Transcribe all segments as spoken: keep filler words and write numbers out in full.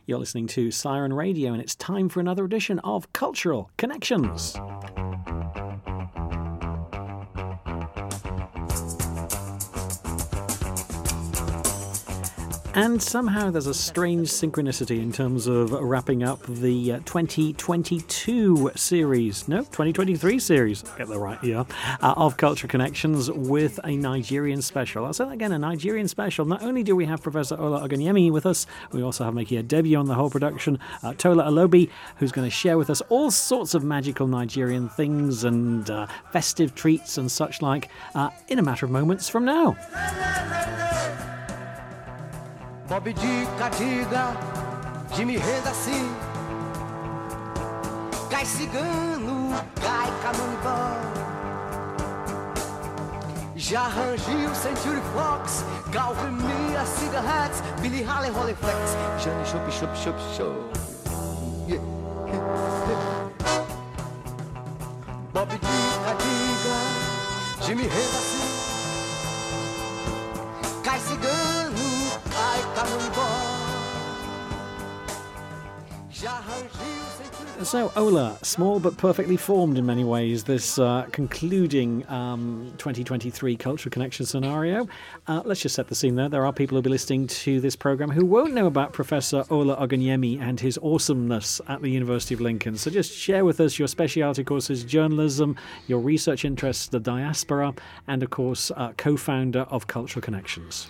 You're listening to Siren Radio, and it's time for another edition of Cultural Connections. And somehow there's a strange synchronicity in terms of wrapping up the uh, twenty twenty-two series, no, twenty twenty-three series, get that right here, uh, of Culture Connections with a Nigerian special. I'll say that again, a Nigerian special. Not only do we have Professor Ola Ogunyemi with us, we also have making a debut on the whole production, uh, Tola Alobi, who's going to share with us all sorts of magical Nigerian things and uh, festive treats and such like uh, in a matter of moments from now. Bob dica, diga, de me renda assim. Cai cigano, cai canonibal. Já rangiu Century Fox, Calvin Mia, Cigarettes, Billy Haley, Holly Flex, Johnny Shop, Shop, Shop, Shop. Yeah. Bob dica, diga, de me renda assim. Cai cigano. So, Ola, small but perfectly formed in many ways, this uh, concluding um, twenty twenty-three Cultural Connection scenario. Uh, let's just set the scene there. There are people who will be listening to this programme who won't know about Professor Ola Ogunyemi and his awesomeness at the University of Lincoln. So just share with us your speciality courses, journalism, your research interests, the diaspora, and, of course, uh, co-founder of Cultural Connections.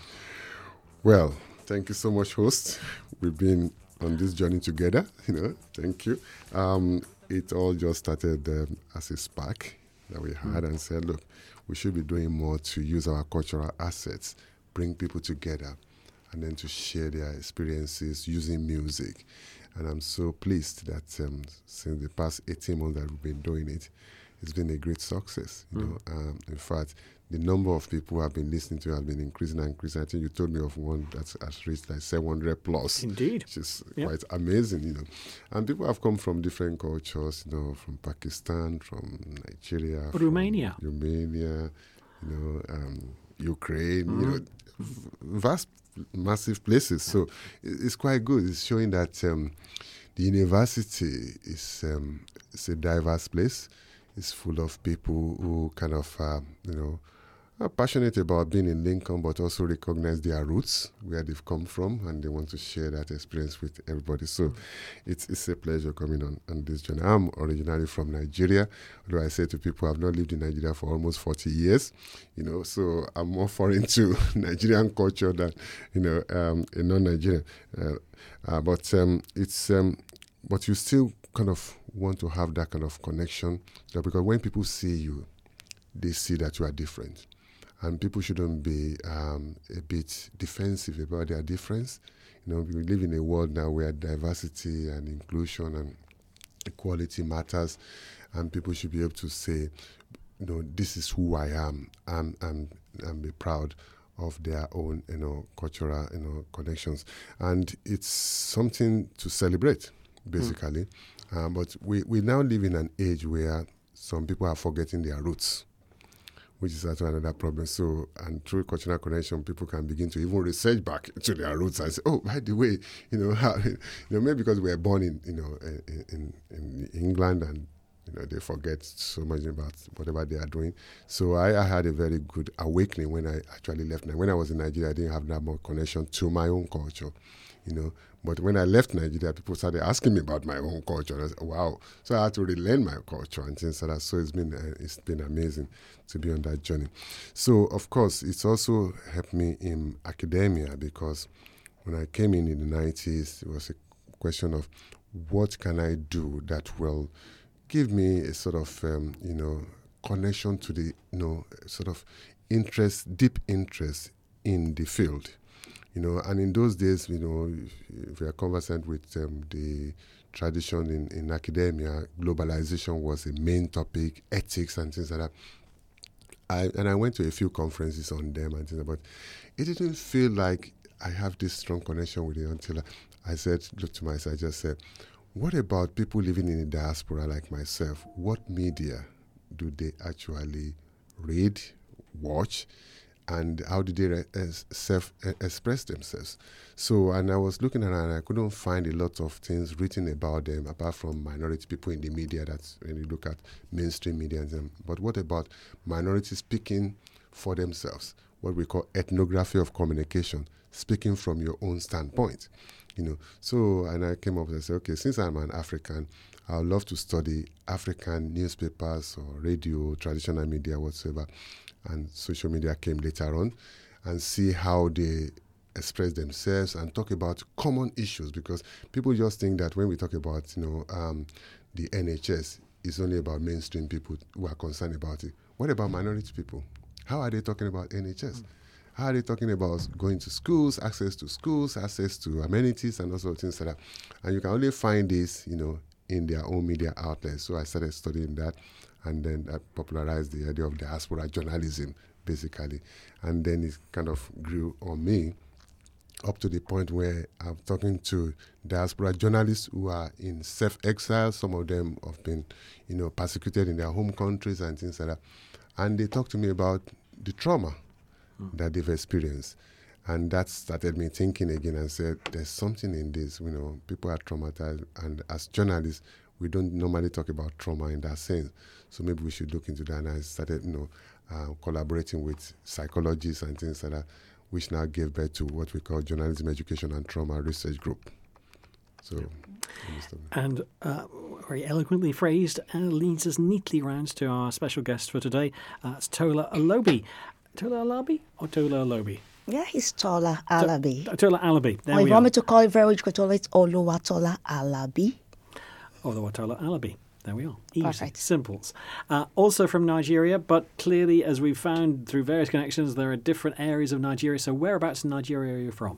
Well, thank you so much, host. We've been on this journey together, you know, thank you. Um, it all just started um, as a spark that we had mm. and said, look, we should be doing more to use our cultural assets, bring people together, and then to share their experiences using music. And I'm so pleased that um, since the past eighteen months that we've been doing it, it's been a great success. You mm. know, um, in fact, the number of people who have been listening to it has been increasing and increasing. I think you told me of one that has reached like seven hundred plus. Indeed. Which is yep. quite amazing, you know. And people have come from different cultures, you know, from Pakistan, from Nigeria, Romania, from Romania, you know, um, Ukraine, mm. you know, vast, massive places. So it's quite good. It's showing that um, the university is um, it's a diverse place. It's full of people who kind of, uh, you know, are passionate about being in Lincoln, but also recognize their roots, where they've come from, and they want to share that experience with everybody. So mm. it's it's a pleasure coming on, on this journey. I'm originally from Nigeria, although I say to people I've not lived in Nigeria for almost forty years, you know, so I'm more foreign to Nigerian culture than, you know, um, a non-Nigerian. Uh, uh, but um, it's, um, but you still kind of want to have that kind of connection, so because when people see you, they see that you are different. And people shouldn't be um, a bit defensive about their difference. You know, we live in a world now where diversity and inclusion and equality matters, and people should be able to say, you know, this is who I am, and, and, and be proud of their own, you know, cultural, you know, connections. And it's something to celebrate, basically. Mm. Um, but we, we now live in an age where some people are forgetting their roots, which is also another problem. So, and through cultural connection, people can begin to even research back to their roots and say, oh, by the way, you know, how, you know, maybe because we were born in, you know, in, in, in England, and, you know, they forget so much about whatever they are doing. So I, I had a very good awakening when I actually left. When I was in Nigeria, I didn't have that much connection to my own culture, you know. But when I left Nigeria, people started asking me about my own culture. And I said, wow. So I had to relearn my culture and things like that. So it's been uh, it's been amazing to be on that journey. So, of course, it's also helped me in academia, because when I came in in the nineties, it was a question of what can I do that will give me a sort of, um, you know, connection to the, you know, sort of interest, deep interest in the field. You know, and in those days, you know, if we are conversant with um, the tradition in, in academia, globalization was a main topic, ethics and things like that. I, and I went to a few conferences on them and things, but it didn't feel like I have this strong connection with it until I said, look to myself, I just said, what about people living in the diaspora like myself? What media do they actually read, watch, and how did they re- es- self e- express themselves. So, and I was looking around, and I couldn't find a lot of things written about them, apart from minority people in the media. That's when you look at mainstream media. And them. But what about minorities speaking for themselves? What we call ethnography of communication, speaking from your own standpoint. You know, so, and I came up and said, okay, since I'm an African, I would love to study African newspapers or radio, traditional media, whatsoever, and social media came later on, and see how they express themselves and talk about common issues, because people just think that when we talk about, you know, um, the N H S, it's only about mainstream people who are concerned about it. What about minority people? How are they talking about N H S? Mm. How are they talking about going to schools, access to schools, access to amenities, and also things like that? And you can only find this, you know, in their own media outlets. So I started studying that, and then I popularized the idea of diaspora journalism, basically. And then it kind of grew on me up to the point where I'm talking to diaspora journalists who are in self-exile. Some of them have been, you know, persecuted in their home countries and things like that. And they talk to me about the trauma mm. that they've experienced. And that started me thinking again and said, there's something in this. You know, people are traumatized. And as journalists, we don't normally talk about trauma in that sense. So maybe we should look into that. And I started, you know, uh, collaborating with psychologists and things like that, which now gave birth to what we call Journalism Education and Trauma Research Group. So, and uh, very eloquently phrased, uh, leads us neatly round to our special guest for today. Uh, it's Tola Alobi. Tola Alabi or Tola Alobi? Yeah, it's Tola Alabi. To- Tola Alabi. There or we if you are. want me to call it very quickly, it's Oluwatola Alabi. Oluwatola Alabi. There we are. Easy. Perfect. Simples. Uh, also from Nigeria, but clearly, as we've found through various connections, there are different areas of Nigeria. So whereabouts in Nigeria are you from?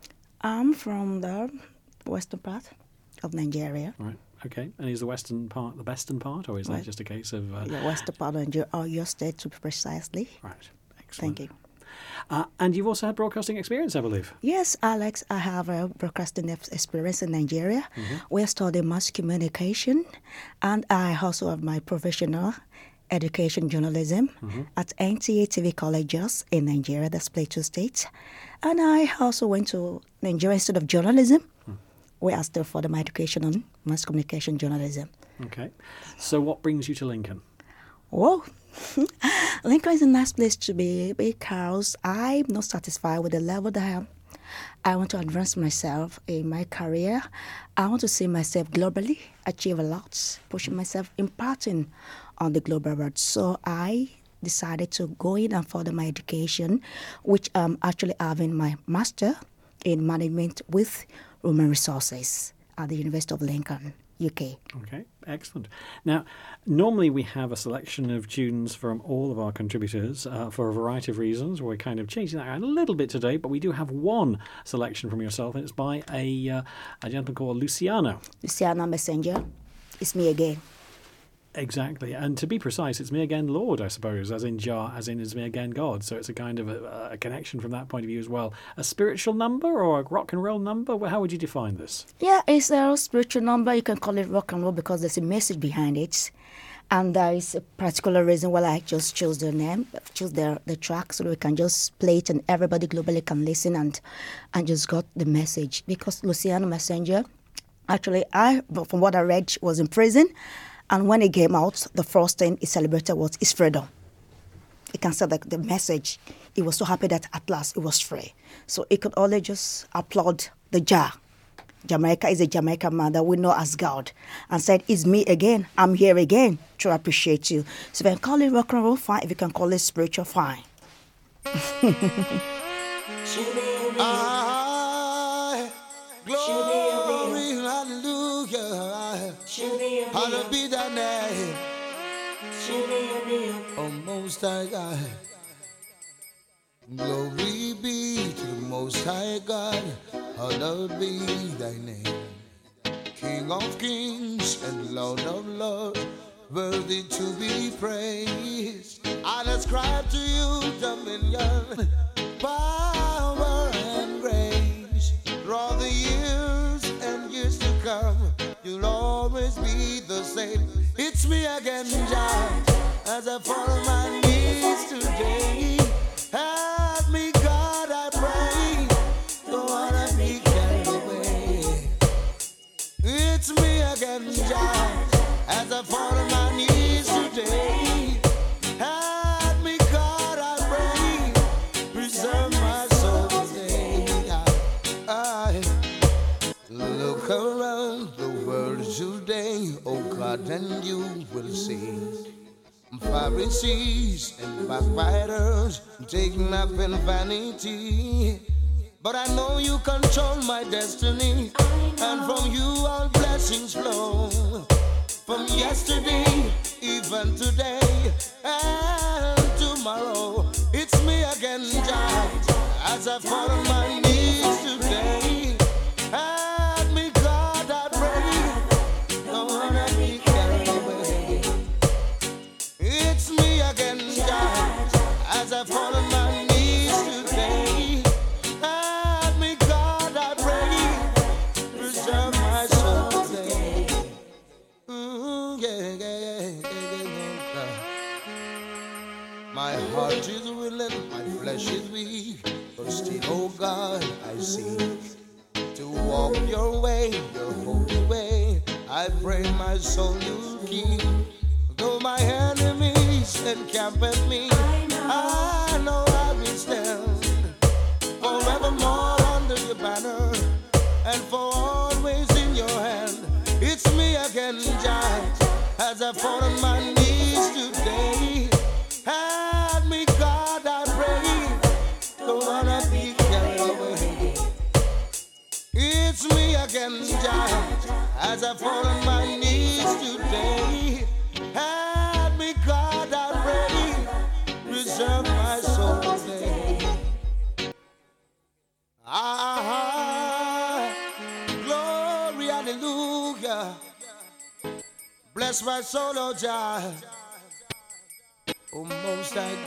I'm from the western part of Nigeria. Right. Okay. And is the western part the western part, or is Right. that just a case of... Uh, The western part of Nigeria, or your state to be precisely. Right. Excellent. Thank you. Uh, and you've also had broadcasting experience, I believe. Yes, Alex, I have a broadcasting ex- experience in Nigeria. Mm-hmm. We study mass communication, and I also have my professional education journalism mm-hmm. at N T A T V colleges in Nigeria, that's Plateau State. And I also went to Nigeria Institute of Journalism, mm. where I still further my education on mass communication journalism. Okay. So what brings you to Lincoln? Whoa. Lincoln is a nice place to be because I'm not satisfied with the level that I am. I want to advance myself in my career. I want to see myself globally, achieve a lot, pushing myself, imparting on the global world. So I decided to go in and further my education, which I'm actually having my master in management with human resources at the University of Lincoln, U K. Okay, excellent. Now, normally we have a selection of tunes from all of our contributors uh, for a variety of reasons. We're kind of changing that around a little bit today, but we do have one selection from yourself, and it's by a, uh, a gentleman called Luciano. Luciano Messenger. It's me again. Exactly. And to be precise, it's me again, Lord, I suppose, as in Jah, as in it's me again, God. So it's a kind of a, a connection from that point of view as well. A spiritual number or a rock and roll number? Well, how would you define this? Yeah, it's a spiritual number. You can call it rock and roll because there's a message behind it. And there is a particular reason why I just chose the name, chose the, the track so we can just play it and everybody globally can listen and, and just got the message. Because Luciano Messenger, actually, I, from what I read, was in prison. And when he came out, the first thing he celebrated was his freedom. He can say that the message, he was so happy that at last he was free. So he could only just applaud the Jah. Jamaica is a Jamaican man that we know as God. And said, it's me again. I'm here again to appreciate you. So if you can call it rock and roll, fine. If you can call it spiritual, fine. I, glory, hallelujah. Hallowed be thy name, O Most High God. Glory be to the Most High God. Hallowed be thy name, King of kings and Lord of lords, worthy to be praised. I ascribe to you dominion, power and grace. For all the years and years to come, you'll always be the same. It's me again, Jah, as I fall on my knees today. Ah, again, Jah, as I fall on my knees today. Help me, God, I pray, preserve my soul today. I look around the world today, oh God, and you will see Pharisees and backbiters taking up in vanity. But I know you control my destiny, and from you all blessings flow. From yesterday, even today, and tomorrow, it's me again, Jah, as I fall on my knees today. Help me, God, I pray, don't wanna be carried away. It's me again, Jah, as I fall on my knees today. Help me, God, I pray, preserve my soul today. Mm, yeah, yeah, yeah, yeah, yeah. My heart is willing, my flesh is weak, but still, oh God, I seek to walk your way, your holy way. I pray my soul you keep. Though my enemies encamp at me, I know I will stand forevermore under your banner, and for always in your hand. It's me again, Jah, as I fall on my knees today. Help me, God, I pray, don't wanna be carried away. It's me again, Jah, as I fall on my knees today. Help me, God, I pray, preserve my soul today. Ah, glory, hallelujah. Bless my soul, oh Jah, oh Most High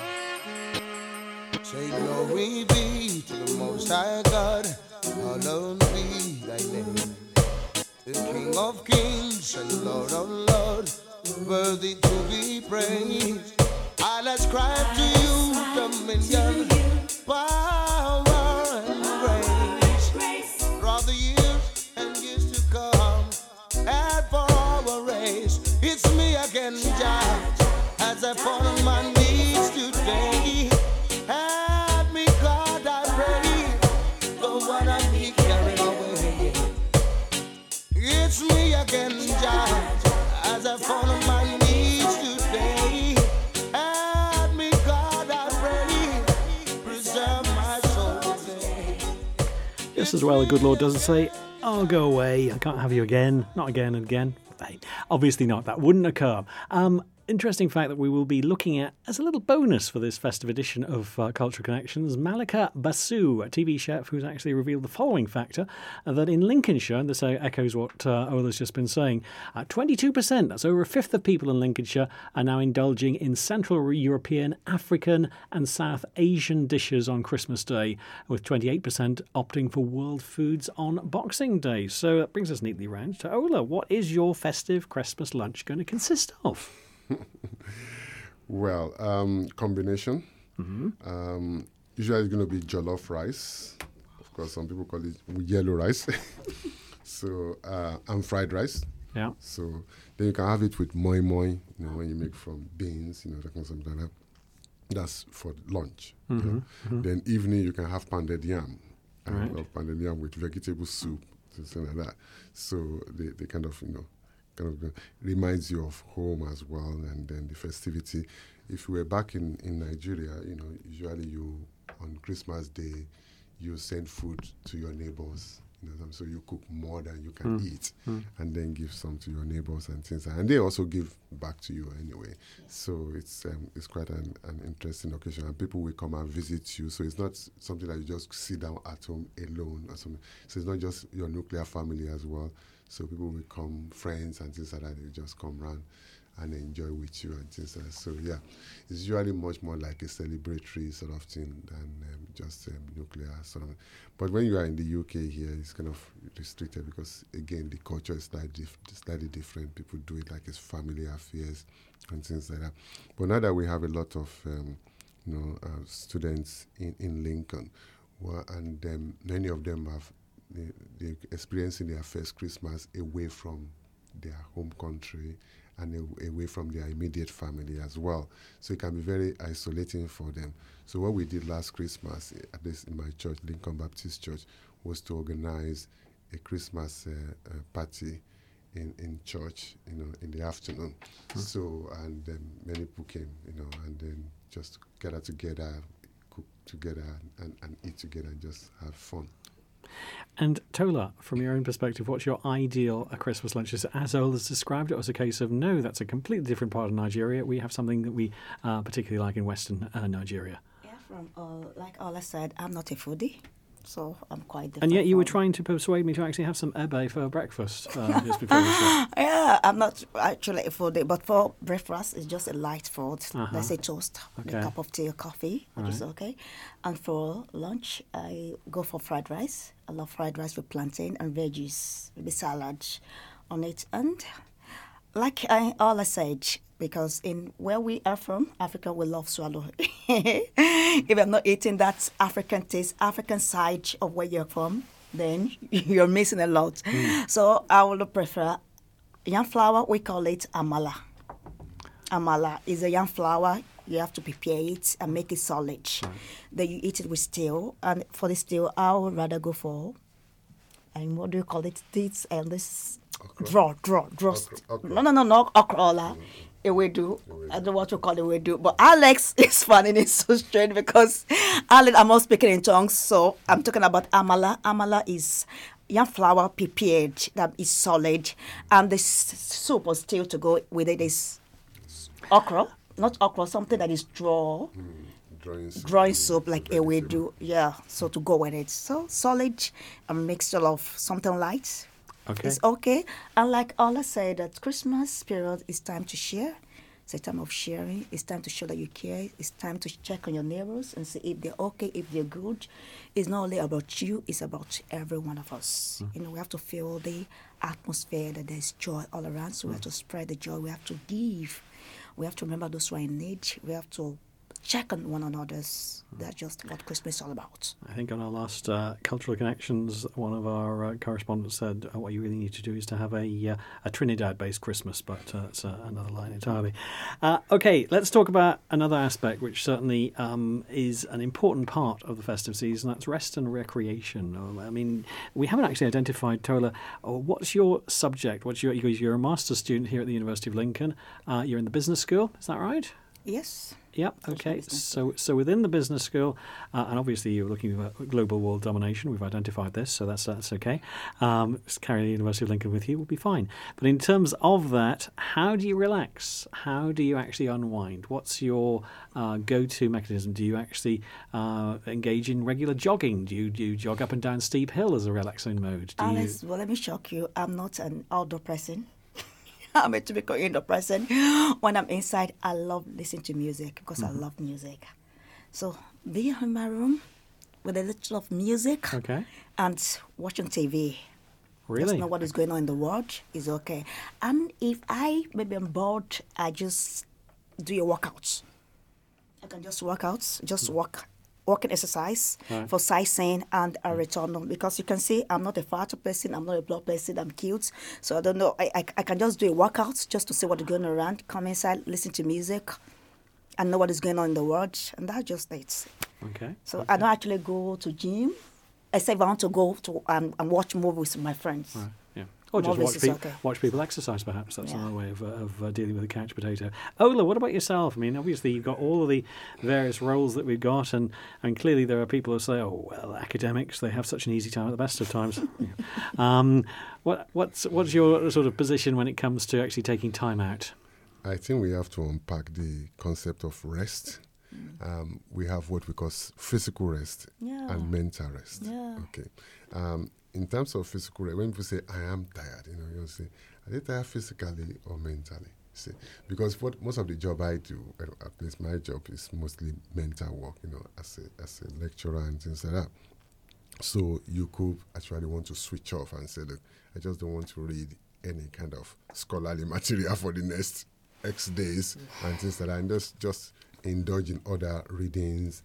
God. Say glory be to the Most High God, hallowed be thy name. The King of kings and Lord of lords, worthy to be praised. I'll ascribe to you dominion, power, and grace. Throughout the years and years to come, and for our race. It's me again, Jah, as I fall on my knees today. Help me, God, I pray, don't wanna be carried away. It's me again, Jah, as I fall on my knees today. Help me, God, I pray, preserve my soul today. Just as well, the good Lord doesn't say, "Oh, go away, I can't have you again, not again and again." Hey, obviously not, that wouldn't occur. Um, interesting fact that we will be looking at as a little bonus for this festive edition of uh, Cultural Connections, Malika Basu, a T V chef who's actually revealed the following factor, uh, that in Lincolnshire, and this uh, echoes what uh, Ola's just been saying, uh, twenty-two percent, that's over a fifth of people in Lincolnshire, are now indulging in Central European, African and South Asian dishes on Christmas Day, with twenty-eight percent opting for world foods on Boxing Day. So that brings us neatly round to Ola. What is your festive Christmas lunch going to consist of? Well, um, combination. Mm-hmm. Um, usually it's going to be jollof rice. Of course, some people call it yellow rice. so, uh, and fried rice. Yeah. So then you can have it with moi moi, you know, when you make from beans, you know, that kind of something like that. That's for lunch. Mm-hmm. You know? Mm-hmm. Then evening you can have pounded yam. Uh, Right. or pounded yam with vegetable soup, something like that. So they, they kind of, you know, kind of reminds you of home as well, and then the festivity. If you were back in, in Nigeria, you know, usually you, on Christmas Day, you send food to your neighbors. You know, so you cook more than you can Mm. eat, Mm. and then give some to your neighbors and things. And they also give back to you anyway. So it's um, it's quite an, an interesting occasion, and people will come and visit you. So it's not something that you just sit down at home alone or something. So it's not just your nuclear family as well. So people will come, friends and things like that. They just come around and enjoy with you and things like that. So yeah, it's usually much more like a celebratory sort of thing than um, just um, nuclear sort of. But when you are in the U K here, it's kind of restricted because again the culture is slightly, dif- slightly different. People do it like it's family affairs and things like that. But now that we have a lot of um, you know uh, students in, in Lincoln, well, and um, many of them have they, they're experiencing their first Christmas away from their home country and a, away from their immediate family as well. So it can be very isolating for them. So what we did last Christmas, at least in my church, Lincoln Baptist Church, was to organize a Christmas uh, uh, party in, in church, you know, in the afternoon. Mm-hmm. So, and then many people came, you know, and then just gather together, cook together, and, and eat together and just have fun. And Tola, from your own perspective, what's your ideal uh, Christmas lunch? Is it as Ola's described it, or as a case of, no, that's a completely different part of Nigeria. We have something that we uh, particularly like in Western uh, Nigeria. Yeah, from uh, like Ola said, I'm not a foodie. So I'm quite different. And yet you were from- trying to persuade me to actually have some ebe for breakfast uh, just before the show. Yeah, I'm not actually a foodie, but for breakfast, it's just a light food. Uh-huh. Let's say toast, Okay. a cup of tea or coffee, which All is right. okay. And for lunch, I go for fried rice. I love fried rice with plantain and veggies, maybe salad on it. And like I all I said, because in where we are from, Africa, we love swallow. If I'm not eating that African taste, African side of where you're from, then you're missing a lot. Mm. So I would prefer yam flour. We call it amala. Amala is a yam flour. You have to prepare it and make it solid. Right. Then you eat it with stew. And for the stew, I would rather go for, and what do you call it? This and this draw, draw, draw. Okra, okra. No, no, no, no, okra. Mm. Ewedu. I don't know what to call ewedu. But Alex is funny. It's so strange because Alex, I'm not speaking in tongues, so I'm talking about amala. Amala is yam flour prepared that is solid, and the s- soup or stew to go with it is okra, not okra, something that is draw, Mm, drawing soup, drawing soup like vegetable. ewedu. Yeah, so to go with it. So solid, a mixture of something light. Okay. It's okay. And like Ola said, that Christmas period is time to share. It's a time of sharing. It's time to show that you care. It's time to check on your neighbors and see if they're okay, if they're good. It's not only about you, it's about every one of us. Mm. You know, we have to feel the atmosphere that there's joy all around. So mm. we have to spread the joy. We have to give. We have to remember those who are in need. We have to check on one another's. That's just what Christmas is all about. I think on our last uh, Cultural Connections, one of our uh, correspondents said uh, what you really need to do is to have a, uh, a Trinidad-based Christmas, but uh, it's uh, another line entirely. Uh, okay, let's talk about another aspect which certainly um, is an important part of the festive season. That's rest and recreation. Um, I mean, we haven't actually identified, Tola, uh, what's your subject? What's your, you're a master's student here at the University of Lincoln. Uh, you're in the business school, is that right? Yes. Yep. Okay. So, so within the business school, uh, and obviously you're looking at global world domination. We've identified this, so that's that's okay. Um, just carry the University of Lincoln with you will be fine. But in terms of that, how do you relax? How do you actually unwind? What's your uh, go-to mechanism? Do you actually uh, engage in regular jogging? Do you do you jog up and down steep hill as a relaxing mode? Do Alice, you... well, let me shock you. I'm not an outdoor person. I'm a typical indoor person. When I'm inside, I love listening to music because mm-hmm. I love music. So being in my room with a little of music okay. and watching T V. Really? Just know what is going on in the world is okay. And if I maybe I'm bored, I just do a workout. I can just work out, just mm-hmm. walk. Walking exercise right. for sightseeing and a return home, because you can see I'm not a fat person, I'm not a blood person, I'm cute. So I don't know, I, I, I can just do a workout just to see what is going around, come inside, listen to music, and know what is going on in the world, and that's just it. Okay. So okay. I don't actually go to gym, except if I want to go to um, and watch movies with my friends. Right. Yeah. Or just Movies watch, pe- okay. watch people exercise, perhaps. That's Yeah. another way of, uh, of uh, dealing with the couch potato. Ola, what about yourself? I mean, obviously you've got all of the various roles that we've got, and, and clearly there are people who say, oh, well, academics, they have such an easy time at the best of times. yeah. um, what, what's, what's your sort of position when it comes to actually taking time out? I think we have to unpack the concept of rest. Mm. Um, we have what we call physical rest yeah. and mental rest. Yeah. Okay. Um, in terms of physical rest, when people say, I am tired, you know, you'll say, are they tired physically or mentally? See, because what most of the job I do, at least my job, is mostly mental work, you know, as a, as a lecturer and things like that. So you could actually want to switch off and say, look, I just don't want to read any kind of scholarly material for the next X days and things like that, and just, just indulge in other readings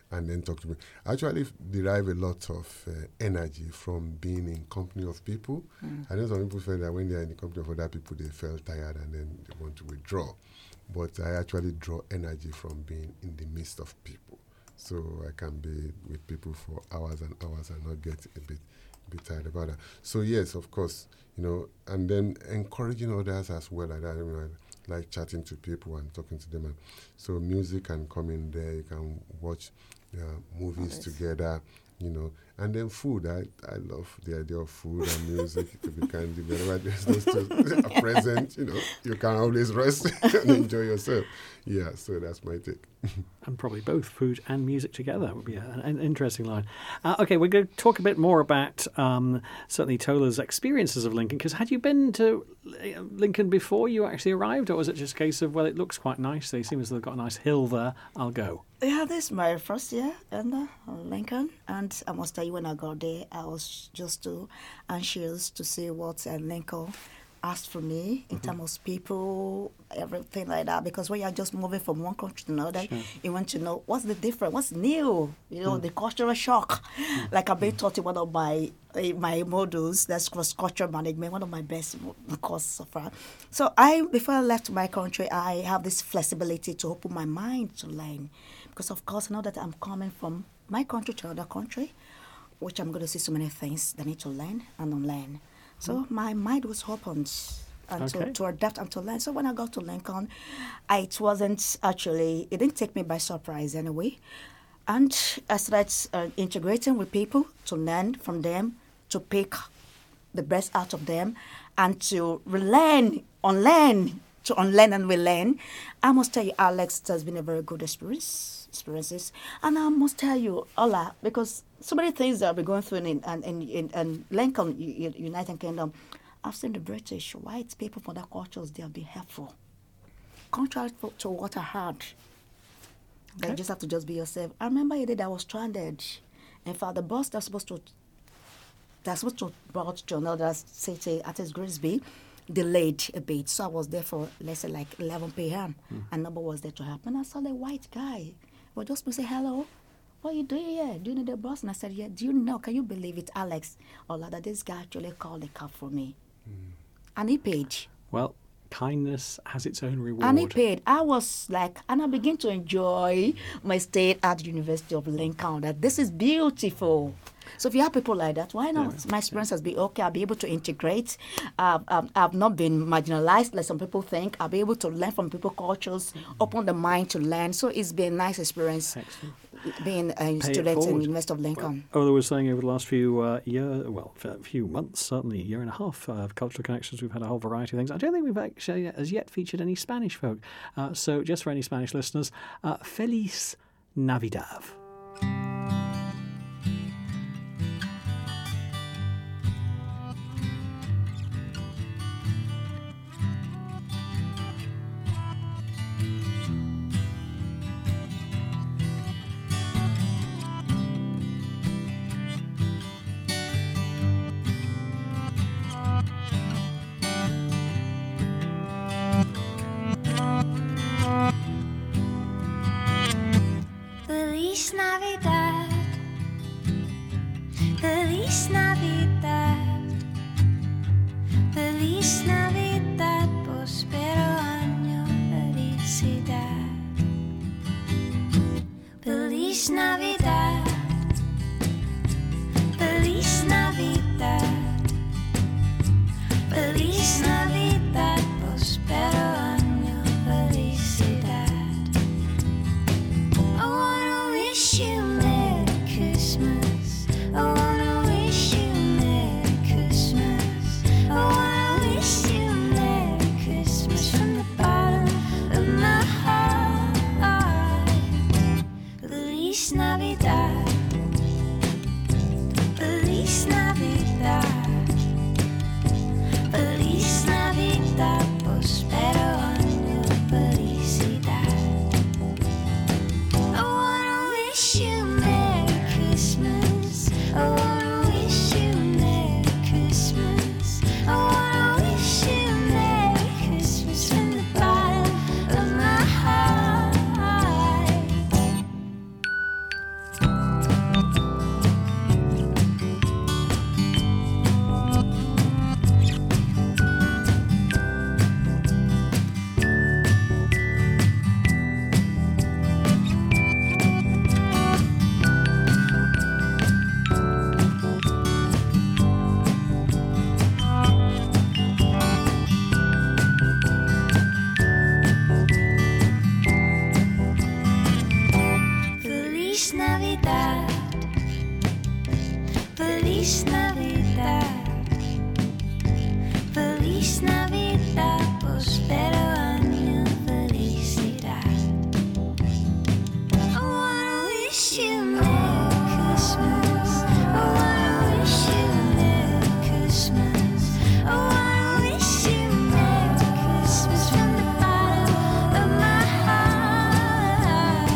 and then talk to me. I actually derive a lot of uh, energy from being in company of people. Mm. I know some people feel that when they are in the company of other people, they feel tired and then they want to withdraw. But I actually draw energy from being in the midst of people. So I can be with people for hours and hours and not get a bit, a bit tired about that. So yes, of course, you know, and then encouraging others as well like that. You know, like chatting to people and talking to them. And so music can come in there. You can watch uh, movies yes. together, you know. And then food. I, I love the idea of food and music. It could be candy. Whenever there's those two are present, you know, you can always rest and enjoy yourself. Yeah, so that's my take. And probably both food and music together would be an, an interesting line. Uh, okay, we're going to talk a bit more about um, certainly Tola's experiences of Lincoln, because had you been to Lincoln before you actually arrived, or was it just a case of, well, it looks quite nice, they seem as though they've got a nice hill there, I'll go? Yeah, this is my first year in uh, Lincoln, and I must tell you, when I got there, I was just too anxious to see what uh, Lincoln asked for me in mm-hmm. terms of people, everything like that, because when you're just moving from one country to another, sure. you want to know what's the difference, what's new, you know, mm. the cultural shock. Mm. Like I've been taught in one of my my modules, that's cross-cultural management, one of my best courses so far. So I, before I left my country, I have this flexibility to open my mind to learn, because of course I know that I'm coming from my country to another country, which I'm going to see so many things that I need to learn and unlearn. So my mind was opened and okay. to, to adapt and to learn. So when I got to Lincoln, I, it wasn't actually, it didn't take me by surprise anyway. And I started uh, integrating with people to learn from them, to pick the best out of them, and to relearn, unlearn, to unlearn and relearn. I must tell you, Alex, it has been a very good experience. experiences. And I must tell you, Ola, because so many things that I've been going through in, in, in, in, in Lincoln, United Kingdom, I've seen the British, white people from their cultures, they have been helpful. Contrary to what I heard, okay. you just have to just be yourself. I remember a day that I was stranded. In fact, the bus that's supposed to that's supposed to brought to another city at its Grimsby delayed a bit. So I was there for, let's say, like eleven p.m. Mm. and nobody was there to help. And I saw a white guy. Well, just to say, hello, what are you doing here? Do you need the bus? And I said, yeah. Do you know, can you believe it, Alex? Or that this guy actually called a cab for me. Mm. And he paid. Well, kindness has its own reward. And he paid. I was like, and I began to enjoy my stay at the University of Lincoln, that this is beautiful. So if you have people like that, why not? Yeah. My experience has been okay. I'll be able to integrate. Uh, um, I've not been marginalized like some people think. I'll be able to learn from people's cultures, mm-hmm. open the mind to learn. So it's been a nice experience. Excellent. Being a Pay student in the University of Lincoln. Well, oh, I was saying over the last few uh, year, well, a few months, certainly a year and a half uh, of Cultural Connections, we've had a whole variety of things. I don't think we've actually as yet featured any Spanish folk. Uh, so just for any Spanish listeners, uh, Feliz Navidad. Feliz Navidad, Feliz Navidad, Feliz Navidad, prospero año, felicidad. Feliz Navidad, Feliz Navidad, Feliz Navidad, prospero año, felicidad. I wanna wish you Merry Christmas. I wanna wish you Merry Christmas. I wanna wish you Feliz Navidad, prospero año, felicidad. I wanna wish you Merry Christmas. I wanna wish you Merry Christmas. I wanna wish you Merry Christmas from the bottom of my heart.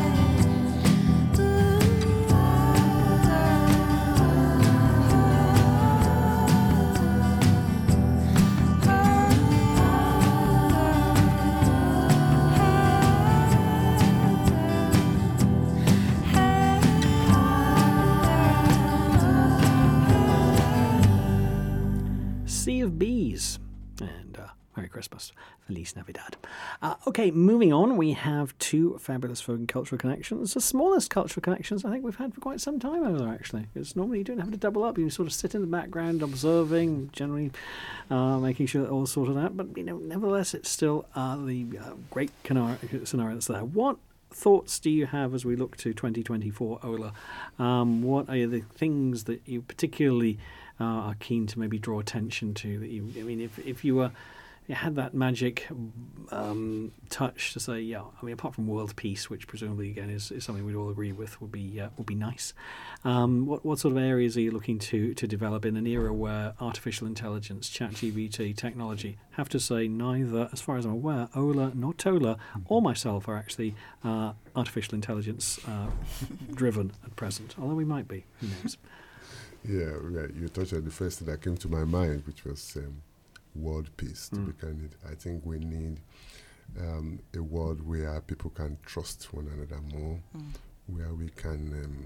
Sea of Bees. And uh, Merry Christmas. Feliz Navidad. Uh, okay, moving on, we have two fabulous folk and cultural connections. The smallest cultural connections I think we've had for quite some time over there, actually. Because normally you don't have to double up. You sort of sit in the background, observing, generally uh, making sure that all sorted out. But, you know, nevertheless, it's still uh, the uh, great scenario that's there. What thoughts do you have as we look to twenty twenty-four, Ola? Um, what are the things that you particularly uh, are keen to maybe draw attention to? That you, I mean, if if you were you had that magic um, touch to say, yeah, I mean, apart from world peace, which presumably again is, is something we'd all agree with, would be uh, would be nice. Um, what what sort of areas are you looking to to develop in an era where artificial intelligence, ChatGPT, technology, have to say neither, as far as I'm aware, Ola nor Tola or myself are actually uh, artificial intelligence uh, driven at present, although we might be. Who knows? Yeah, yeah, you touched on the first thing that came to my mind, which was um, world peace. To Mm. be candid, I think we need um, a world where people can trust one another more, where we can um,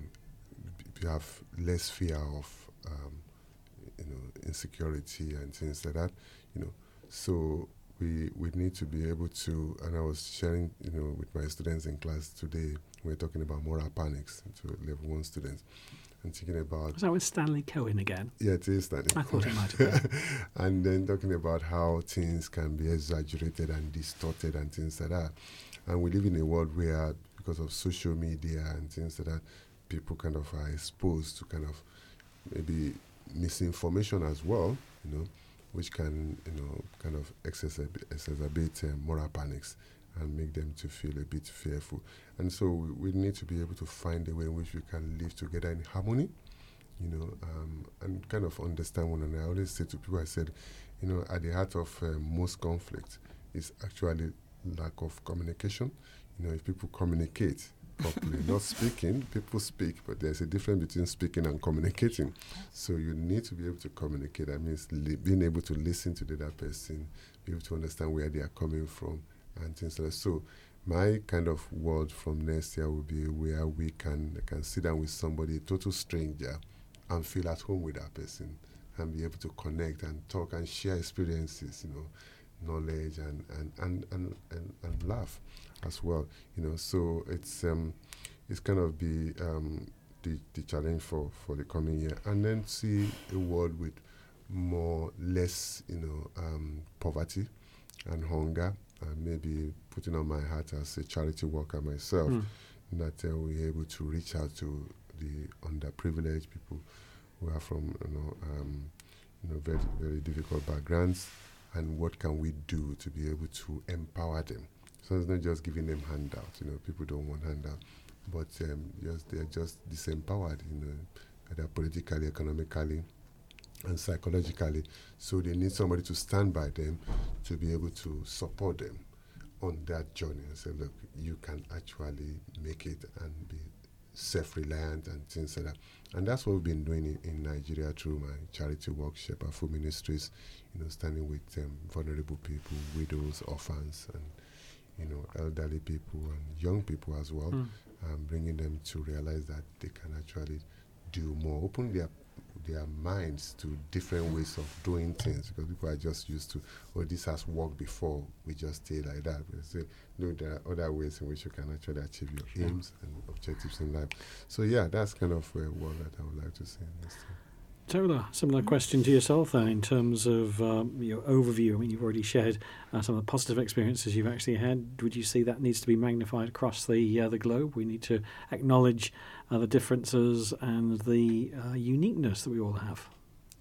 b- have less fear of um, you know insecurity and things like that. You know, so we we need to be able to. And I was sharing, you know, with my students in class today. We we're talking about moral panics to level one students. And thinking about Was that with Stanley Cohen again? yeah, it is that. I thought it might have been. And then talking about how things can be exaggerated and distorted and things like that. And we live in a world where, because of social media and things like that, people kind of are exposed to kind of maybe misinformation as well, you know, which can, you know, kind of exacerbate, exacerbate uh, moral panics and make them to feel a bit fearful. And so we, we need to be able to find a way in which we can live together in harmony, you know, um, and kind of understand one another. I always say to people, I said, you know, at the heart of uh, most conflict is actually lack of communication. You know, if people communicate properly, not speaking, people speak, but there's a difference between speaking and communicating. So you need to be able to communicate. That means li- being able to listen to the other person, be able to understand where they are coming from, and things like that. So my kind of world from next year will be where we can can sit down with somebody, a total stranger, and feel at home with that person, and be able to connect and talk and share experiences, you know, knowledge and and and and, and, and laugh as well, you know. So it's um it's kind of be um the, the challenge for, for the coming year, and then see a world with more less, you know, um, poverty and hunger. And maybe putting on my hat as a charity worker myself, Mm. that uh, we're able to reach out to the underprivileged people who are from, you know, um, you know, very very difficult backgrounds, and what can we do to be able to empower them? So it's not just giving them handouts. You know, people don't want handouts, but um, just they're just disempowered, you know, either politically, economically, and psychologically. So they need somebody to stand by them to be able to support them on that journey and say, look, you can actually make it and be self-reliant and things like that. And that's what we've been doing in, in Nigeria through my charity work, Shepherd Ministries, you know, standing with um, vulnerable people, widows, orphans, and, you know, elderly people and young people as well, Mm. um, bringing them to realize that they can actually do more, open their their minds to different ways of doing things, because people are just used to, oh, this has worked before, we just stay like that. But say, no, there are other ways in which you can actually achieve your Sure. aims and objectives in life. So yeah, that's kind of a world that I would like to see in this time. Tola, similar question to yourself then in terms of um, your overview. I mean, you've already shared uh, some of the positive experiences you've actually had. Would you see that needs to be magnified across the uh, the globe? We need to acknowledge uh, the differences and the uh, uniqueness that we all have.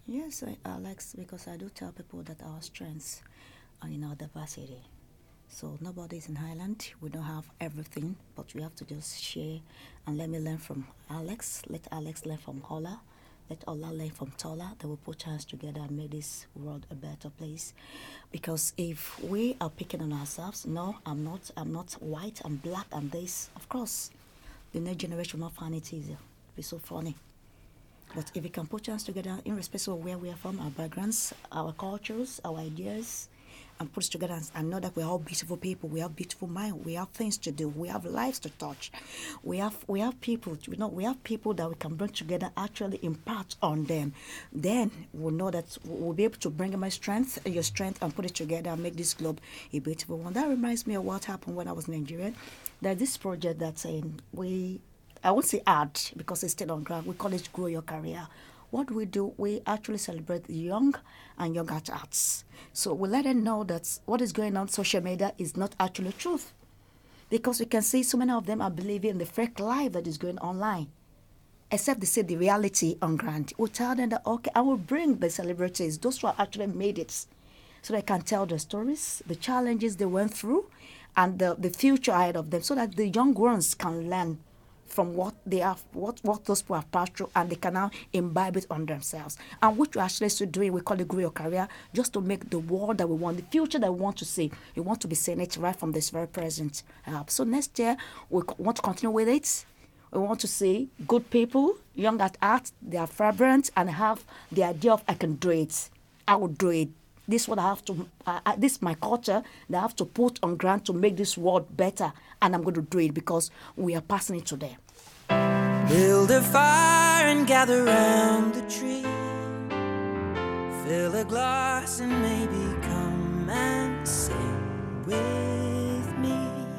Yes, I, Alex, because I do tell people that our strengths are in our diversity. So nobody's in Highland. We don't have everything, but we have to just share. And let me learn from Alex. Let Alex learn from Hola. Let Ola learn from Tola. They will put hands together and make this world a better place. Because if we are picking on ourselves, no, I'm not. I'm not white. I'm black. I'm this. Of course, the next generation will not find it easier. It'll be so funny. But if we can put hands together, irrespective of where we are from, our backgrounds, our cultures, our ideas, and put it together and, and know that we're all beautiful people. We have beautiful mind. We have things to do. We have lives to touch. We have we have people. You know, we have people that we can bring together, actually impact on them. Then we'll know that we'll be able to bring my strength, your strength, and put it together and make this globe a beautiful one. That reminds me of what happened when I was in Nigeria. There's this project that's in we. I won't say art because it's still on ground. We call it Grow Your Career. What we do, we actually celebrate young and young at arts. So we let them know that what is going on social media is not actually truth. Because we can see so many of them are believing in the fake life that is going online. Except they say the reality on ground. We tell them that, okay, I will bring the celebrities, those who have actually made it, so they can tell the stories, the challenges they went through, and the, the future ahead of them, so that the young ones can learn from what they have, what, what those people have passed through, and they can now imbibe it on themselves. And what we're actually still doing, we call it Grow Your Career, just to make the world that we want, the future that we want to see, we want to be seeing it right from this very present. Uh, so next year, we co- want to continue with it. We want to see good people, young at art, they are vibrant, and have the idea of, I can do it, I will do it. This is what I have to, uh, uh, this is my culture that I have to put on ground to make this world better. And I'm going to do it because we are passing it to them. Build a fire and gather round the tree. Fill a glass and maybe come and sing with me.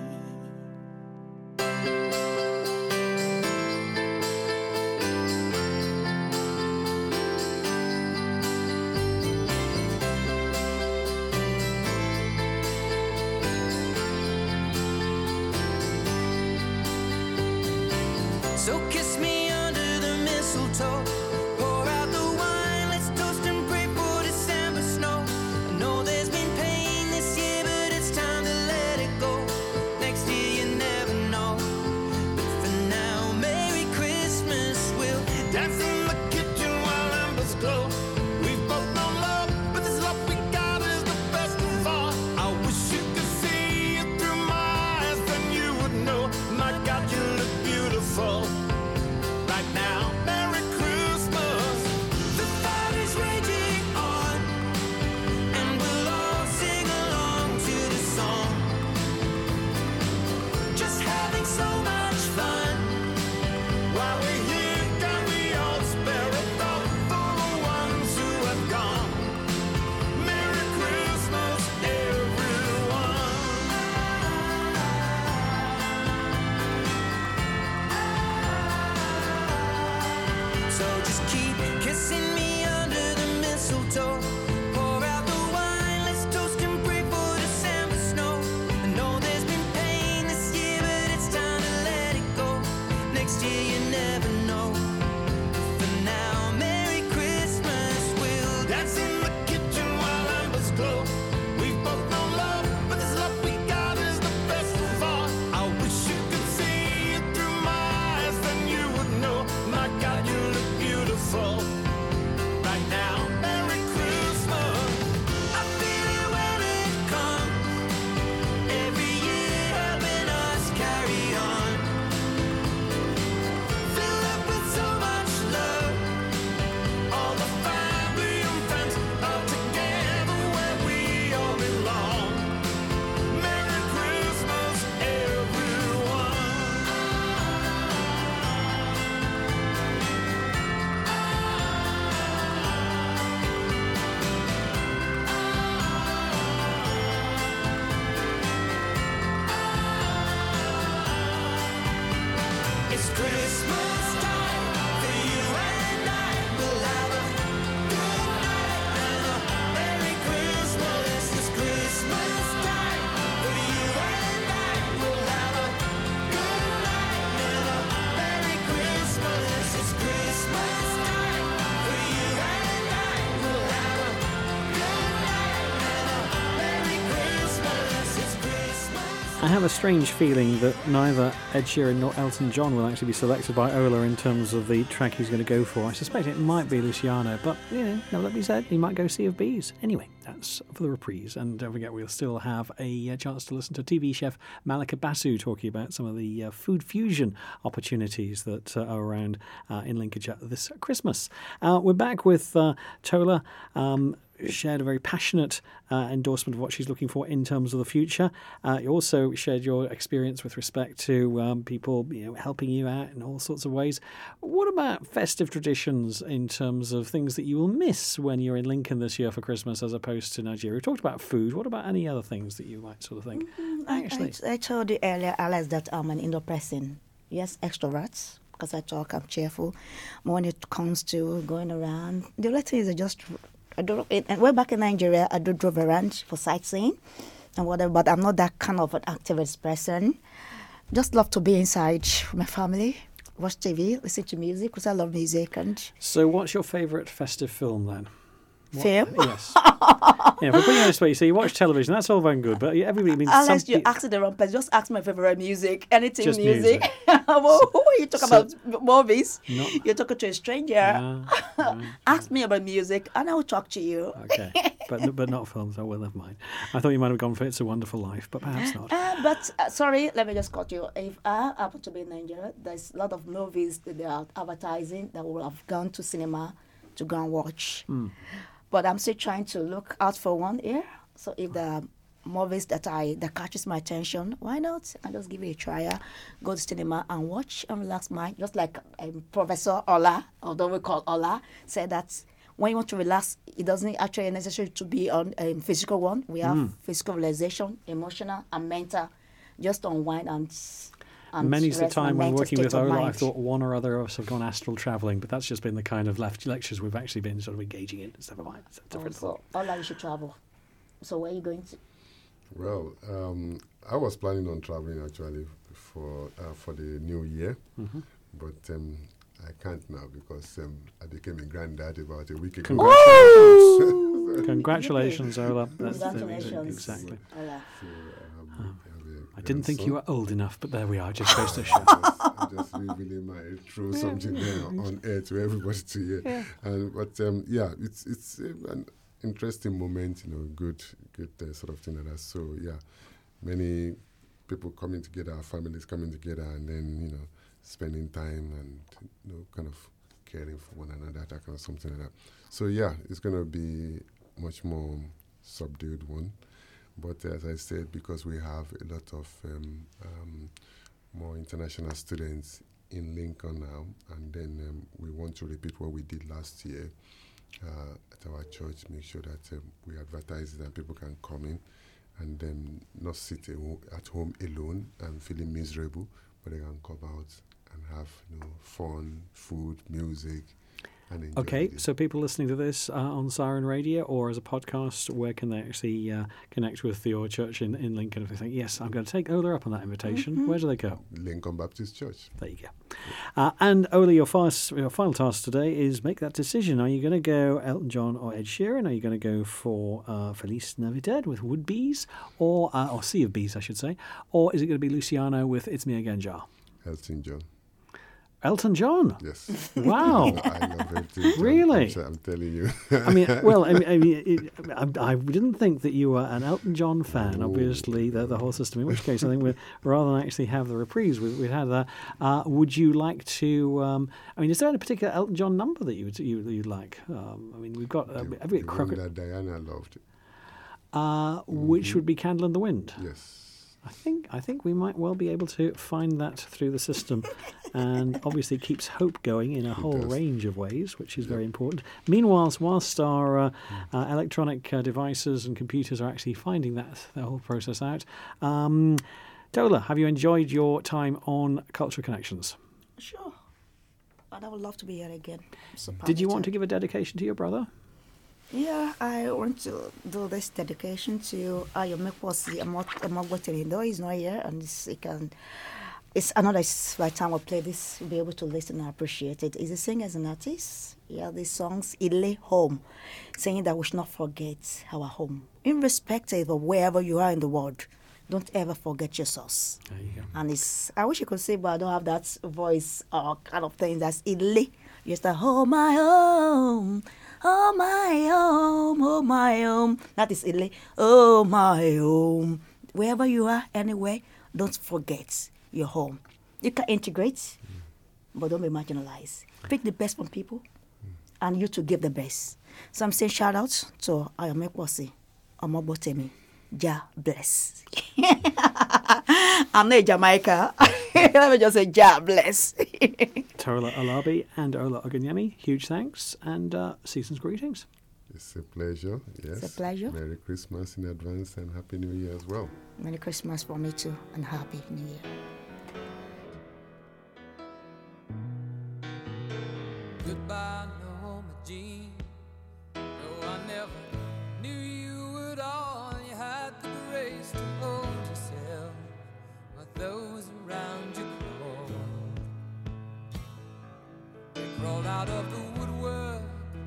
So kiss me under the mistletoe. Pour out the wine, let's toast and pray for December snow. I know there's been pain this year, but it's time to let it go. Next year you never know. But for now, Merry Christmas. We'll Dance in the kitchen while embers glow. We've both known love, but this love we got is the best of all. I wish you could see it through my eyes, then you would know. My God, you look beautiful right now. Merry Christmas. I have a strange feeling that neither Ed Sheeran nor Elton John will actually be selected by Ola in terms of the track he's going to go for. I suspect it might be Luciano, but, you know, never let me say it, he might go Sea of Bees. Anyway, that's for the reprise. And don't forget, we'll still have a uh, chance to listen to T V chef Malika Basu talking about some of the uh, food fusion opportunities that uh, are around uh, in Lincolnshire this Christmas. Uh, we're back with uh, Tola. Um, shared a very passionate uh, endorsement of what she's looking for in terms of the future. Uh, you also shared your experience with respect to um, people, you know, helping you out in all sorts of ways. What about festive traditions in terms of things that you will miss when you're in Lincoln this year for Christmas as opposed to Nigeria? We talked about food. What about any other things that you might sort of think? I, Actually, I, I told you earlier, Alex, that I'm an indoor person. Yes, extroverts, because I talk, I'm cheerful. But when it comes to going around, the other thing is I just, I do, and way back in Nigeria, I do drove around for sightseeing and whatever, but I'm not that kind of an activist person. Just love to be inside with my family, watch T V, listen to music, because I love music. And so what's your favourite festive film then? What- film? Yes. Yeah, but put it this way, you see, you watch television, that's all very good, but everybody means Unless some you ask the wrong person, just ask my favorite music, anything Just music. music. Well, who are you talking So- about movies? Not- You're talking to a stranger. Ah, right. Ask me about music, and I will talk to you. Okay, but but not films. Oh well, never mind. I thought you might have gone for It's a Wonderful Life, but perhaps not. Uh, but uh, sorry, let me just cut you. If I happen to be in Nigeria, there's a lot of movies that they are advertising that will have gone to cinema to go and watch. Hmm. But I'm still trying to look out for one here. So if there are movies that I that catches my attention, why not? I just give it a try. Go to cinema and watch and relax mind. Just like um, Professor Ola, although we call Ola, said that when you want to relax, it doesn't actually necessary to be on a um, physical one. We have physical relaxation, emotional, and mental. Just unwind and. and Many's the rest my time when mental working state with of Ola, I mind. thought one or other of us have gone astral travelling, but that's just been the kind of left lectures we've actually been sort of engaging in. It's never mind. It's a different Also, Ola, you should travel. So where are you going to? Well, um, I was planning on traveling actually for uh, for the new year, Mm-hmm. but um, I can't now because um, I became a granddad about a week ago. Congratulations. Congratulations, Ola. That's the- Congratulations. Exactly. Ola. So, um, I have a I didn't think you grandson. were old enough, but there we are. Just goes to show. I just really might throw something there on air to everybody to hear. And but um, yeah, it's it's uh, an interesting moment, you know, good good uh, sort of thing like that. So yeah, many people coming together, families coming together, and then you know spending time and you know kind of caring for one another, that kind of something like that. So yeah, it's gonna be much more subdued one. But as I said, because we have a lot of um, um, more international students in Lincoln now, and then um, we want to repeat what we did last year uh, at our church, make sure that um, we advertise it and people can come in and then not sit a ho- at home alone and feeling miserable, but they can come out and have you know fun, food, music, and enjoy Okay, it. so people listening to this uh, on Siren Radio or as a podcast, where can they actually uh, connect with your church in, in Lincoln if they think, yes, I'm going to take Ola up on that invitation? Where do they go? Lincoln Baptist Church. There you go. Uh, and Ola, your, fast, your final task today is make that decision. Are you going to go Elton John or Ed Sheeran? Are you going to go for uh, Feliz Navidad with Wood Bees, or uh, or Sea of Bees, I should say, or is it going to be Luciano with It's Me Again, Jar? Elton John. Elton John. Yes. Wow. I love Elton John. Really? I'm, I'm telling you. I mean, well, I mean, I, mean it, I, I didn't think that you were an Elton John fan. Obviously, the, the whole system. In which case, I think we'd, rather than actually have the reprise, we, we'd had that. Uh, would you like to? Um, I mean, is there any particular Elton John number that you would you you'd like? Um, I mean, we've got uh, the, every the one crooked, that Diana loved. uh, which would be Candle in the Wind. Yes. I think I think we might well be able to find that through the system, and obviously keeps hope going in a whole does. range of ways, which is very important. Meanwhile, whilst our uh, uh, electronic uh, devices and computers are actually finding that the whole process out, um, Tola, have you enjoyed your time on Cultural Connections? Sure. And I would love to be here again. I'm so Did you want to permitted. give a dedication to your brother? Yeah, I want to do this dedication to Ayomekwasi Amagwatenindo. He's not here, and it's, he can. It's another s- by the time we play this, you'll be able to listen and appreciate it. He's a singer, as an artist. Yeah, these songs, Ile Home, saying that we should not forget our home, irrespective of wherever you are in the world. Don't ever forget your source. There you go. And it's, I wish you could say, but I don't have that voice or kind of thing. That's Ile. You start, oh my home, oh my home, oh my home. That is Ile. Oh my home. Wherever you are, anywhere, don't forget your home. You can integrate, but don't be marginalized. Pick the best from people, and you to give the best. So I'm saying shout out to Ayamekwasi, Omobotemi. Ja bless. I'm not Jamaica. Let me just say Ja bless. Tola Alabi and Ola Oganyemi, huge thanks and uh, season's greetings. It's a pleasure. Yes. It's a pleasure. Merry Christmas in advance and Happy New Year as well. Merry Christmas for me too, and Happy New Year. Goodbye, Norma Jean. No, I never knew you at all. You had the grace to hold yourself while those around you crawled. They crawled out of the woodwork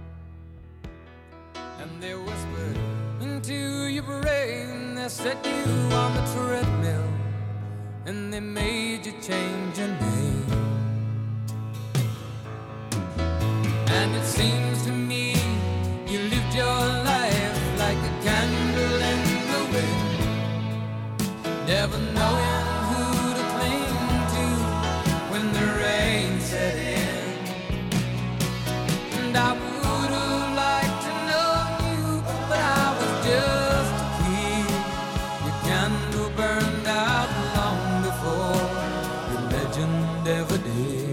and they whispered into your brain. They set you on the treadmill and they made you change your name. And it seems to me you lived your life like a candle in the wind, never knowing who to cling to when the rain set in. And I would have liked to know you, but I was just a kid. Your candle burned out long before your legend ever did.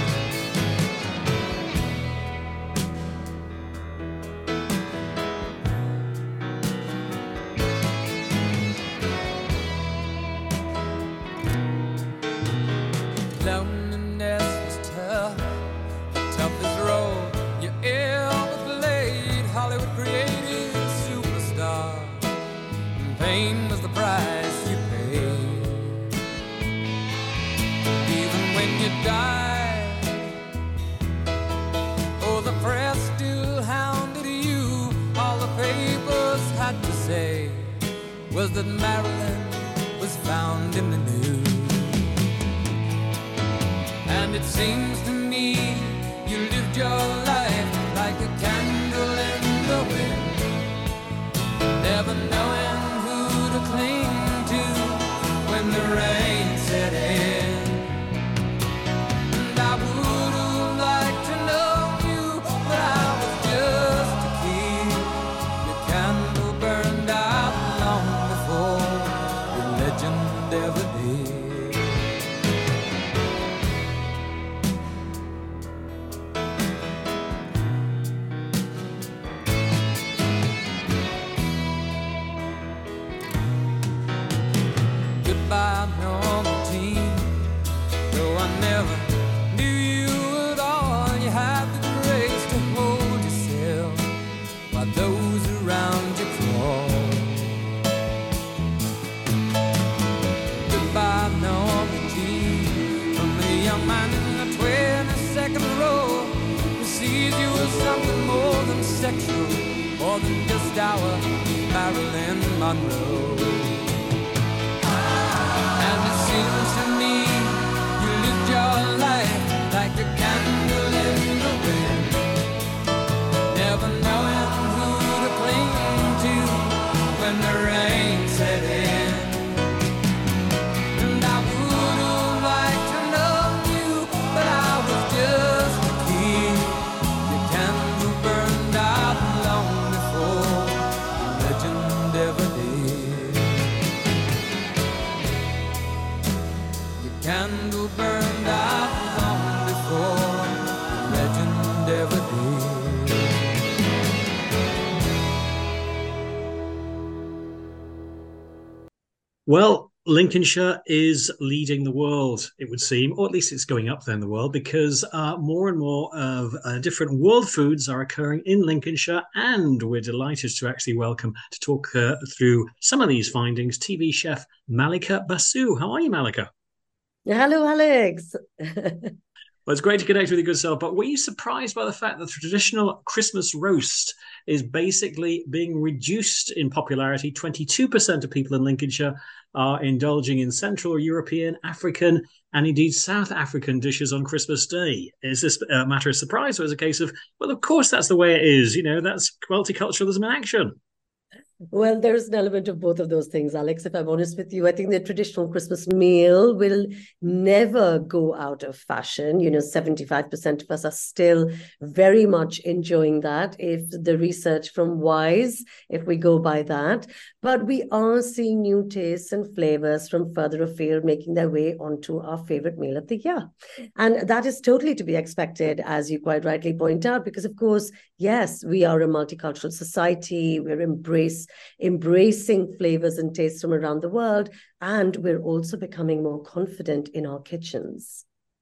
Loneliness was tough, the toughest role you ever played. Hollywood created superstar, and pain was the price you paid. Even when you died, oh, the press still hounded you. All the papers had to say was that Marilyn was found in the news. And it seems to me you lived your life like a candle in the wind, never knowing who to cling to when the rain set in. And I would have liked to know you, but I was just a kid. Your candle burned out long before your legend ever did. Goodbye, Norma Jean. Though I never knew you at all, you had the grace to hold yourself while those around you crawl. Goodbye, Norma Jean. From the young man in the twenty-second row who sees you as something more than sexual, more than just our Marilyn Monroe. And it seems to me you lived your life like a candle in the wind, never knowing who to cling to when the rain set in. And I would have liked to know you, but I was just a kid. Your candle burned out long before the legend ever did. Candle burned out long before the legend ever did. Well, Lincolnshire is leading the world, it would seem, or at least it's going up there in the world, because uh, more and more of uh, different world foods are occurring in Lincolnshire, and we're delighted to actually welcome to talk uh, through some of these findings T V chef Malika Basu. How are you, Malika? Hello, Alex. Well, it's great to connect with you, good self. But were you surprised by the fact that the traditional Christmas roast is basically being reduced in popularity? twenty-two percent of people in Lincolnshire are indulging in Central European, African, and indeed South African dishes on Christmas Day. Is this a matter of surprise, or is it a case of, well, of course, that's the way it is? You know, that's multiculturalism in action. Well, there's an element of both of those things, Alex, if I'm honest with you. I think the traditional Christmas meal will never go out of fashion. You know, seventy-five percent of us are still very much enjoying that, if the research from WISE, if we go by that. But we are seeing new tastes and flavors from further afield making their way onto our favorite meal of the year. And that is totally to be expected, as you quite rightly point out, because, of course, yes, we are a multicultural society. We're embrace, embracing flavors and tastes from around the world, and we're also becoming more confident in our kitchens.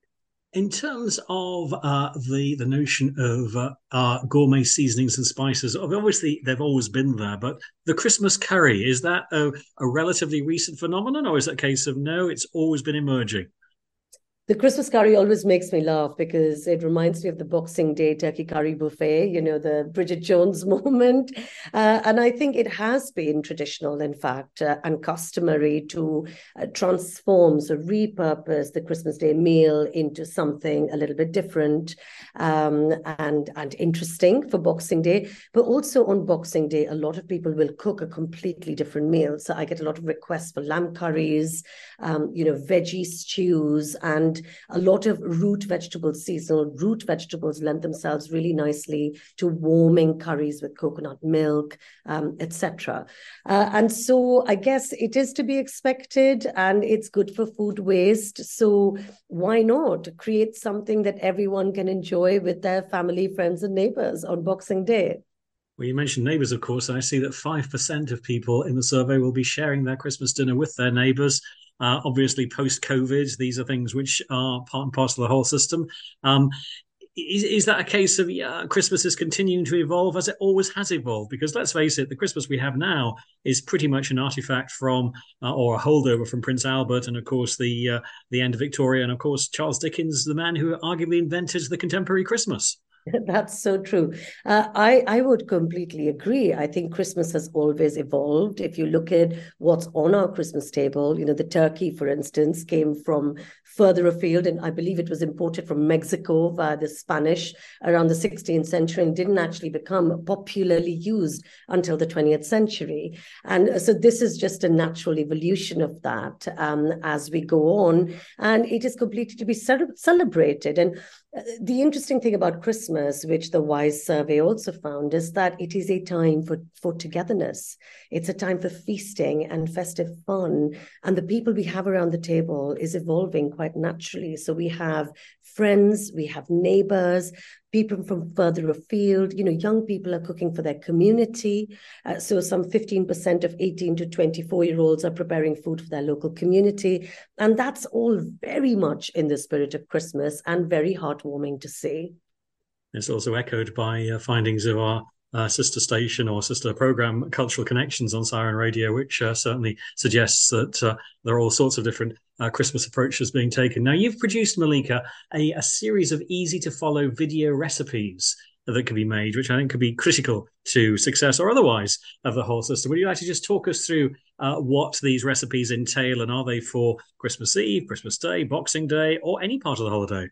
In terms of uh, the the notion of uh, uh, gourmet seasonings and spices, obviously they've always been there, but the Christmas curry, is that a, a relatively recent phenomenon, or is it a case of no, it's always been emerging? The Christmas curry always makes me laugh because it reminds me of the Boxing Day turkey curry buffet, you know, the Bridget Jones moment. Uh, and I think it has been traditional, in fact, uh, and customary to uh, transform, so repurpose the Christmas Day meal into something a little bit different um, and, and interesting for Boxing Day. But also on Boxing Day, a lot of people will cook a completely different meal. So I get a lot of requests for lamb curries, um, you know, veggie stews, and a lot of root vegetables. Seasonal root vegetables lend themselves really nicely to warming curries with coconut milk, um, et cetera. Uh, and so I guess it is to be expected, and it's good for food waste. So why not create something that everyone can enjoy with their family, friends, and neighbors on Boxing Day? Well, you mentioned neighbours, of course. I see that five percent of people in the survey will be sharing their Christmas dinner with their neighbours. Uh, obviously, post-COVID, these are things which are part and parcel of the whole system. Um, is, is that a case of yeah, Christmas is continuing to evolve as it always has evolved? Because let's face it, the Christmas we have now is pretty much an artifact from, uh, or a holdover from Prince Albert, and of course the uh, the end of Victoria, and of course Charles Dickens, the man who arguably invented the contemporary Christmas. That's so true. Uh, I, I would completely agree. I think Christmas has always evolved. If you look at what's on our Christmas table, you know, the turkey, for instance, came from further afield, and I believe it was imported from Mexico via the Spanish around the sixteenth century and didn't actually become popularly used until the twentieth century. And so this is just a natural evolution of that um, as we go on, and it is completely to be ce- celebrated. And the interesting thing about Christmas, which the WISE survey also found, is that it is a time for, for togetherness. It's a time for feasting and festive fun. And the people we have around the table is evolving quite naturally. So we have friends, we have neighbors, people from further afield. You know, young people are cooking for their community. Uh, so some fifteen percent of eighteen to twenty-four-year-olds are preparing food for their local community. And that's all very much in the spirit of Christmas and very heartwarming to see. It's also echoed by uh, findings of our uh, sister station or sister program, Cultural Connections on Siren Radio, which uh, certainly suggests that uh, there are all sorts of different uh, Christmas approaches being taken. Now, you've produced, Malika, a, a series of easy-to-follow video recipes that can be made, which I think could be critical to success or otherwise of the whole system. Would you like to just talk us through uh, what these recipes entail, and are they for Christmas Eve, Christmas Day, Boxing Day, or any part of the holiday?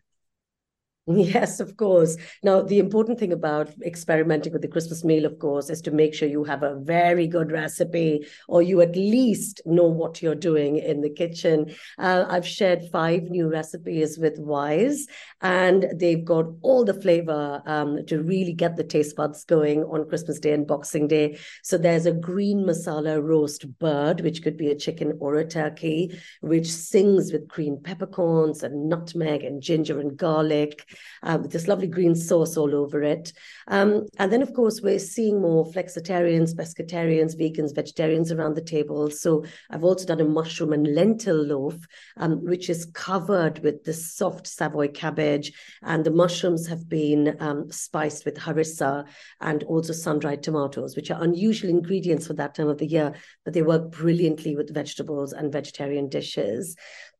Yes, of course. Now, the important thing about experimenting with the Christmas meal, of course, is to make sure you have a very good recipe, or you at least know what you're doing in the kitchen. Uh, I've shared five new recipes with WISE, and they've got all the flavor um, to really get the taste buds going on Christmas Day and Boxing Day. So there's a green masala roast bird, which could be a chicken or a turkey, which sings with green peppercorns and nutmeg and ginger and garlic. Uh, with this lovely green sauce all over it. Um, and then, of course, we're seeing more flexitarians, pescatarians, vegans, vegetarians around the table. So I've also done a mushroom and lentil loaf, um, which is covered with this soft Savoy cabbage. And the mushrooms have been um, spiced with harissa and also sun-dried tomatoes, which are unusual ingredients for that time of the year, but they work brilliantly with vegetables and vegetarian dishes.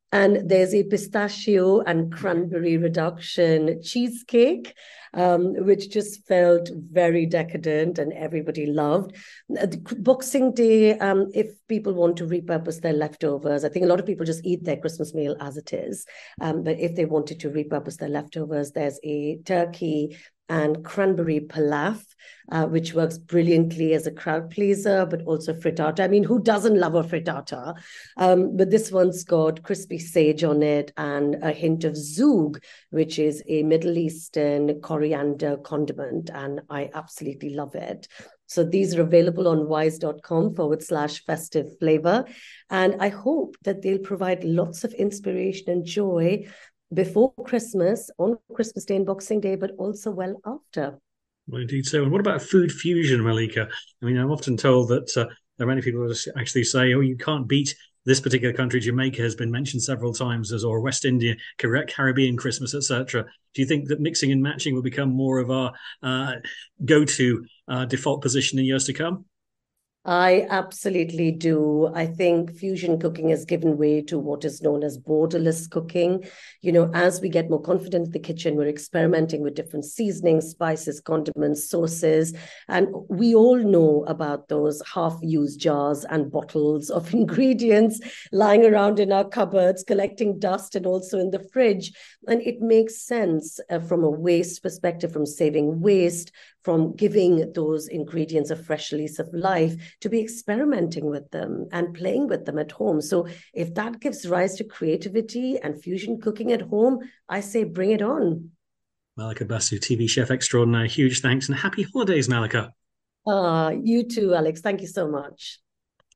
And there's a pistachio and cranberry reduction cheesecake, um, which just felt very decadent and everybody loved. Uh, the Boxing Day, um, if people want to repurpose their leftovers, I think a lot of people just eat their Christmas meal as it is. Um, but if they wanted to repurpose their leftovers, there's a turkey and cranberry pilaf, uh, which works brilliantly as a crowd pleaser, but also frittata. I mean, who doesn't love a frittata? Um, but this one's got crispy sage on it and a hint of zoug, which is a Middle Eastern coriander condiment, and I absolutely love it. So these are available on wise.com forward slash festive flavor. And I hope that they'll provide lots of inspiration and joy before Christmas, on Christmas Day and Boxing Day, but also well after. Well, indeed so. And what about food fusion, Malika? I mean, I'm often told that uh, there are many people who actually say, oh, you can't beat this particular country. Jamaica has been mentioned several times as, or West India, Caribbean Christmas, et cetera. Do you think that mixing and matching will become more of our uh, go-to uh, default position in years to come? I absolutely do. I think fusion cooking has given way to what is known as borderless cooking. You know, as we get more confident in the kitchen, we're experimenting with different seasonings, spices, condiments, sauces. And we all know about those half-used jars and bottles of ingredients lying around in our cupboards, collecting dust and also in the fridge. And it makes sense uh, from a waste perspective, from saving waste, from giving those ingredients a fresh lease of life, to be experimenting with them and playing with them at home. So if that gives rise to creativity and fusion cooking at home, I say bring it on. Malika Basu, T V chef extraordinaire, huge thanks and happy holidays, Malika. Ah, you too, Alex. Thank you so much.